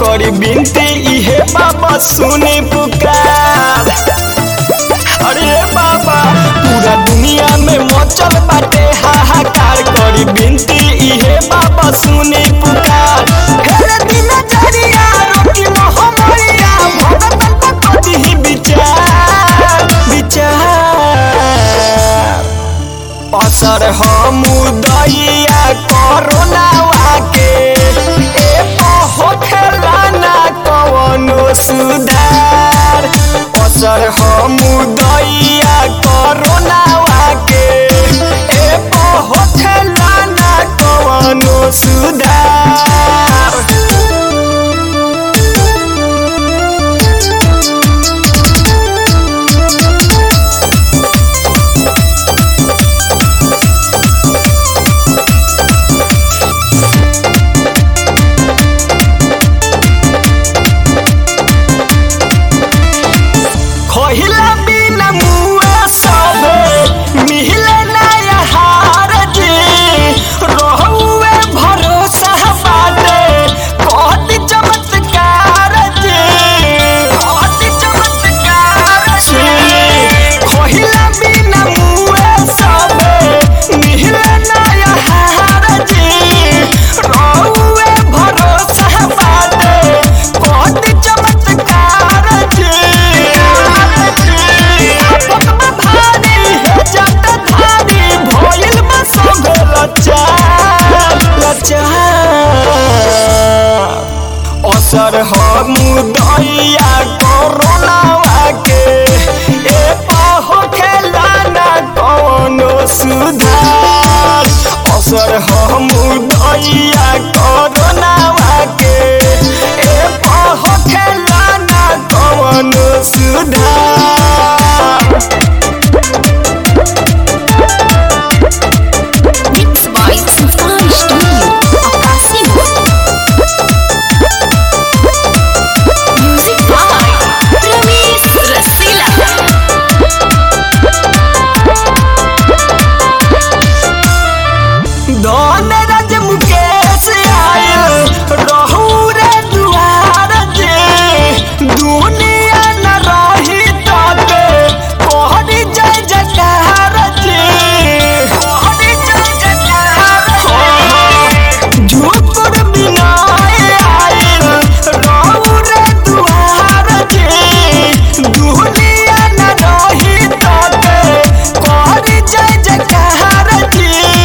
करी बिनती इहे बाबा सुनी पुकार। अरे बाबा पूरा दुनिया में मचल बाटे हाहाकार, करी बिनती इहे बाबा सुनी पुकार। हेरे दिन जरिया रोकी मोहमरिया भगतन को कदी विचार असर हम दैया कोरोना के ए होखेला ना कवनो सुधार। असर हम दैया कोरोना के ए होखेला ना कवनो सुधार। खहिला बिना मुआ सबे मिले नया हार जी, रहुए भरोसा बाटे कहती चमत्कार जी, कहती चमत्कार जी। खहिला बिना मुआ सबे मिले नया हार जी, रहुए भरोसा बाटे कहती चमत्कार जी। असर हम दैया कोरोना के ए होखेला ना कवनो सुधार। असर हम दैया कोरोना के ए होखेला ना कवनो सुधार। धनराज मुकेश आयल रहू रे दुआर जे, दुनिया न रही तबे कहरी जय जयकार जे, कहरी जय जयकार। झुकुर बिनाए आयल रहू रे दुआर जे, दुनिया न रही तबे कहरी जय जयकार जे।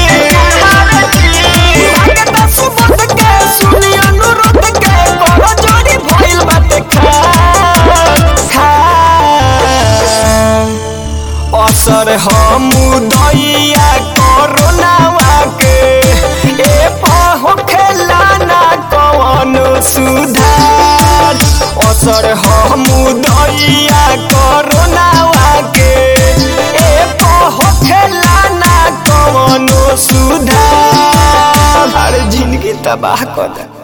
असर हम दैया कोरोना के ए होखेला ना कवनो सुधार। असर हम दैया कोरोना के ए होखेला ना कवनो सुधार। अरे जिंदगी तबाह कर दे।